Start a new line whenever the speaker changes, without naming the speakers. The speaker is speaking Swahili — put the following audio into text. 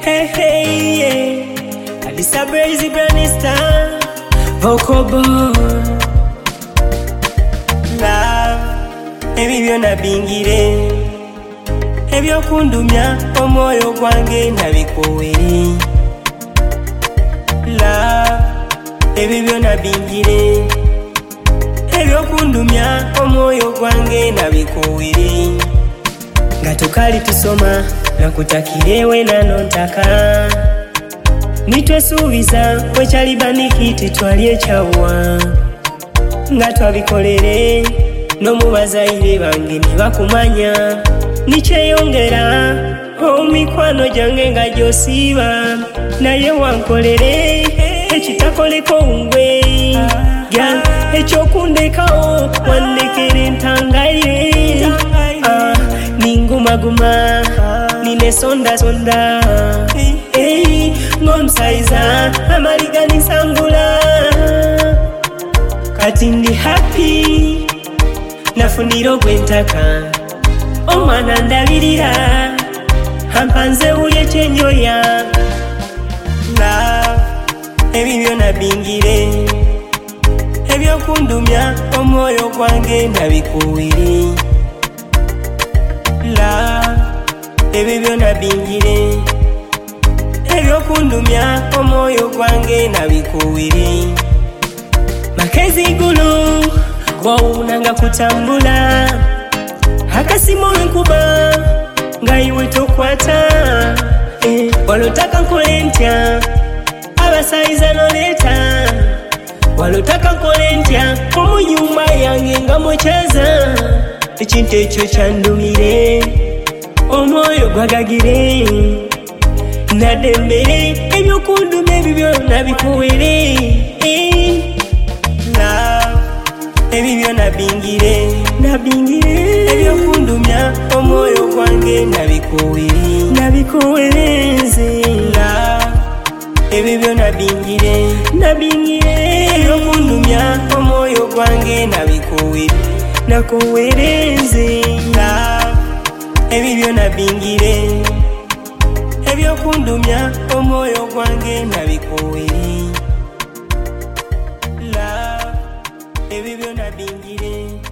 Hey, yeah. Alisa Brazy Branista Vocal Boy Love Ebibyo nabingire Ebyo kundumya omwoyo gwange nabikuwere Love Ebibyo nabingire Ebyo kundumya omwoyo gwange nabikuwere Nga tukali tusoma nakutakirewe nanontaka nitwesuubiza wekyalibanikiti twalye kyawa nga twabikolere n'omubazaire bange nebakumanya nikyeyongera omikwano gyange nga gyosiiba naye wankolere ekitakoleko ngwe ekyokundekawo wandekere ntangaye ningumaguma nine sonda ng'omusaiza amaliga nisangula kati ndi happy nafunira ogwentaka omwana ndabirira ampanze wulye kyenjoya Love ebibyo nabingire ebyokundumya omwoyo gwange nabikuwere Love ebibyo nabingire ebyokundumya omwoyo gwange nabikuwere makezi gulu gwawunanga kutambula akasimu nkuba nga iwe tokwata walotaka nkole ntya abasaiza noleta walotaka nkole ntya omunyumba yange nga mukyeza ekintu ekyo kyandumire omwoyo gwagagire nadembere ebyokunduma ebibyo nabikuwere Love ebibyo nabingire ebyokundumya omwoyo gwange nabikuwerenze Love ebibyo nabingire ebyokundumya omwoyo gwange nakuwerenze Love ebibyo nabingire ebyokundumya omwoyo gwange nabikuwere Love ebibyo nabingire